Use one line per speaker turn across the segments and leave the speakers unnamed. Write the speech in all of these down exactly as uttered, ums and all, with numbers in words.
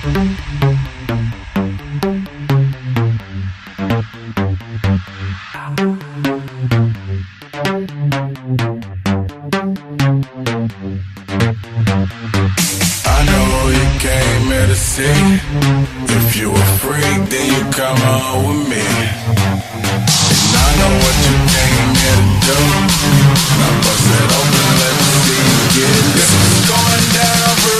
If you a freak, then you come on with me. And I know what you came here to do. Now bust it open, let me see you get it. This is going down for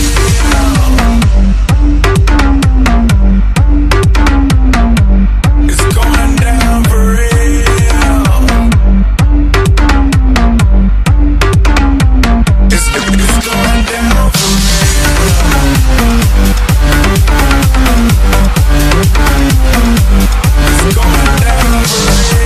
real. It's going down for real. It's, it's going down for real. It's going down for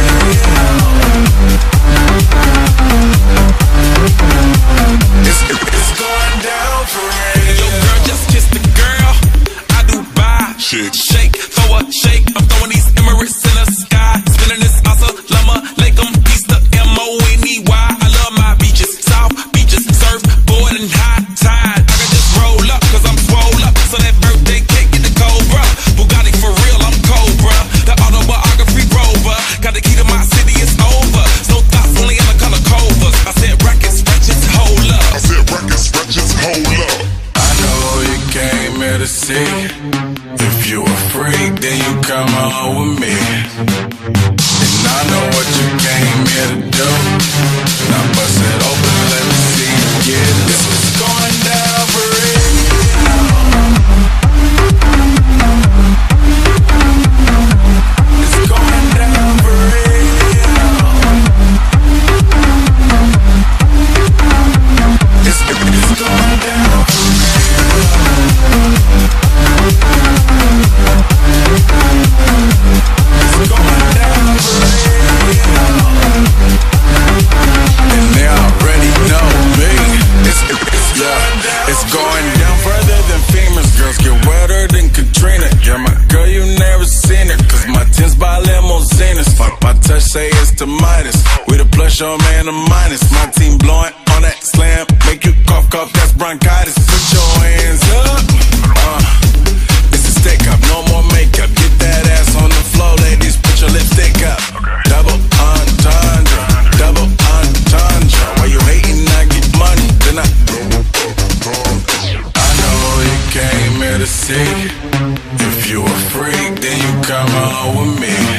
real. It's, it's going down for real. Yo, girl, just kiss the girl. I do buy. Shake, shake, throw a shake. I'm throwing these Emirates in the sky. Spinning this Asa, Lama, Lakem, Easter, M O N E Y. I love my beaches, South beaches, surf, board, and high tide. I can just roll up, cause I'm swole up. So that birthday cake get the Cobra. Bugatti for real, I'm Cobra. The autobiography rover. Got the key to my city, it's over. No thoughts, only in the color covers. I said records, stretches, hold up. I said records, stretches, hold up. I know you came here to see. If you a freak, then you come on with me. And I know what you came here to do. Now bust it open, let me see you get it. This is going down for real. It's going down for real. It's, it's going down for real. It's going down for real. And they already know me. It's, it's, yeah, it's going down further than famous. Girls get wetter than Katrina. Yeah, my girl, you never seen her. Cause my tins by limousines. Fuck my touch, say it's to Midas. We the plus, your man, a minus. My team blowing on that slam. Make you cough, cough, that's bronchitis. Put your hands up. Uh, it's a stick up, no more makeup. Get that ass on the floor, ladies. Put your lipstick up. Double entendre, double entendre. While you hating, I get money. Then I. I know you came here to see. If you a freak, then you come on with me.